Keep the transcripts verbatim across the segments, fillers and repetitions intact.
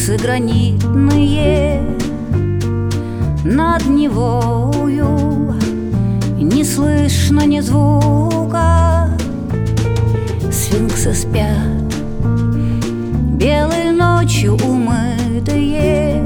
сфинксы гранитные над Невою, не слышно ни звука. Сфинксы спят, белой ночью умытые,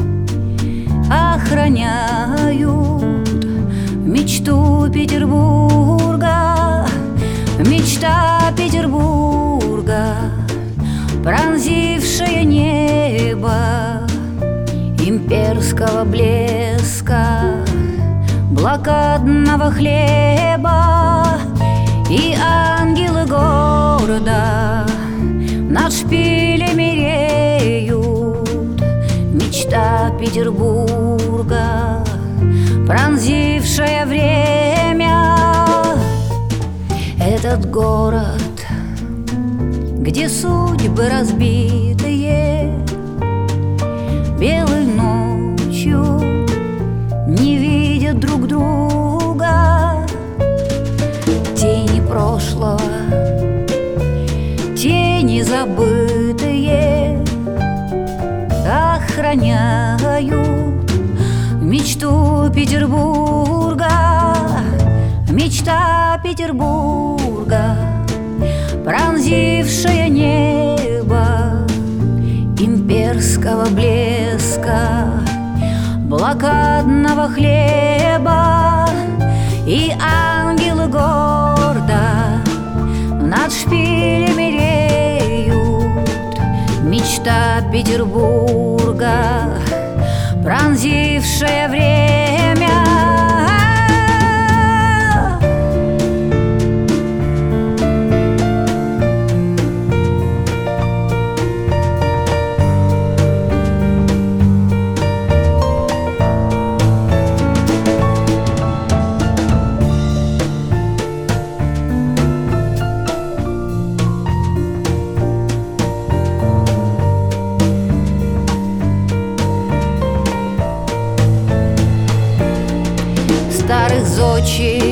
охраняют мечту Петербурга. Мечта Петербурга, пронзившая небо имперского блеска, блокадного хлеба. И ангелы города над шпилями реют. Мечта Петербурга, пронзившая время. Этот город, где судьбы разбитые, белой ночью не видят друг друга. Тени прошлого, тени забытые, охраняют мечту Петербурга. Мечта Петербурга, пронзившая небо имперского блеска, блокадного хлеба. И ангелы гордо над шпилями реют. Мечта Петербурга, пронзившая время. Старых зодчих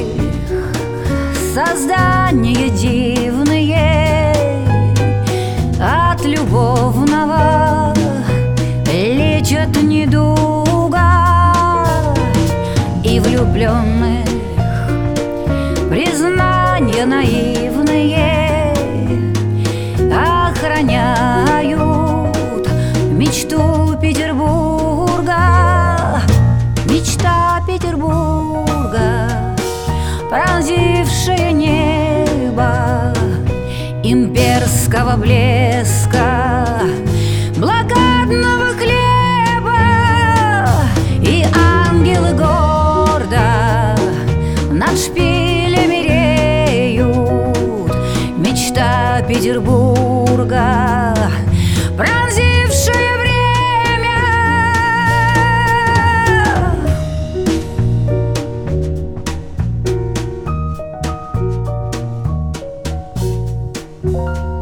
создания дивные, от любовного лечат недуга. И влюбленных признания наивные охраняют мечту Петербурга. Мечта Петербурга, пронзившая небо имперского блеска, блокадного хлеба. И ангелы гордо над шпилями реют. Мечта Петербурга, пронзившая время. Thank you.